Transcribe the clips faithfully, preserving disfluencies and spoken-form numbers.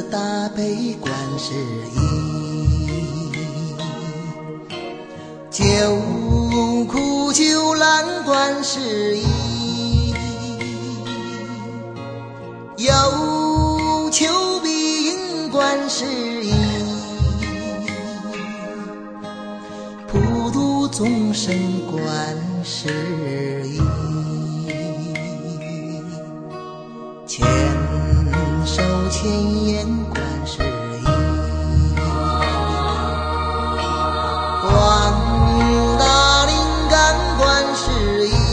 大悲观世音，救苦救难观世音，有求必应观世音，普度众生观世音，千手千眼观世音，广大灵感观世音，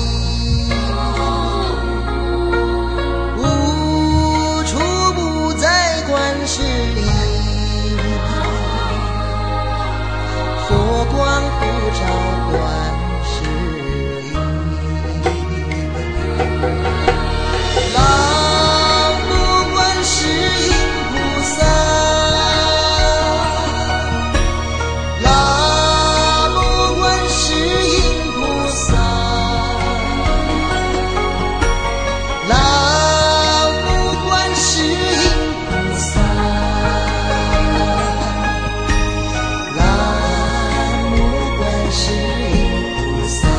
无处不在观世音，佛光普照观世音，南无观世音菩萨，南无观世音菩萨，南无观世音菩萨，南无观世音菩萨。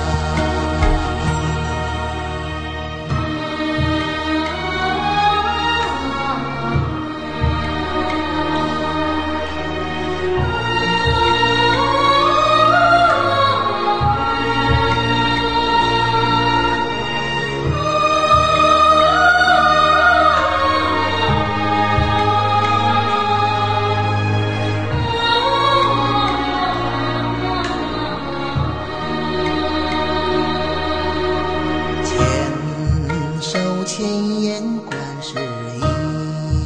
千手千眼观世音，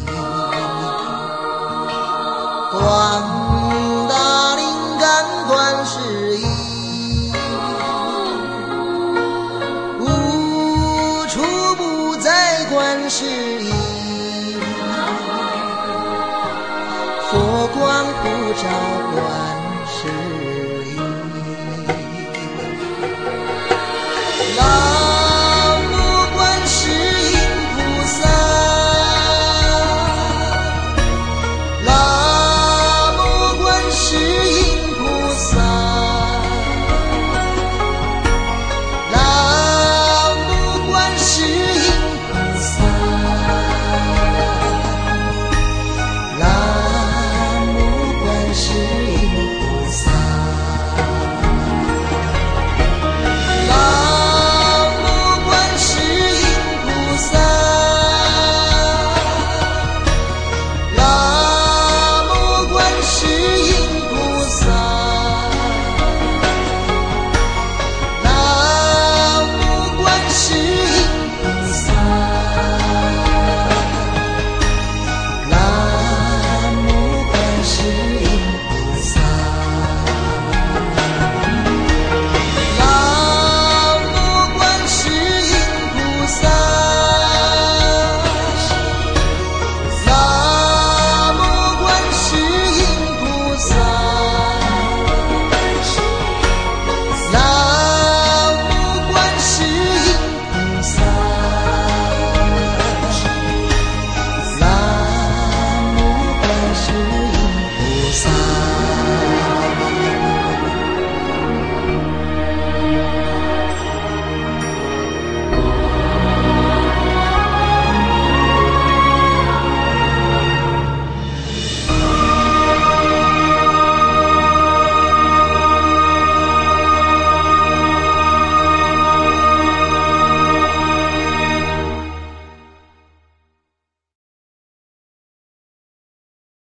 广大灵感观世音，无处不在观世音，佛光普照观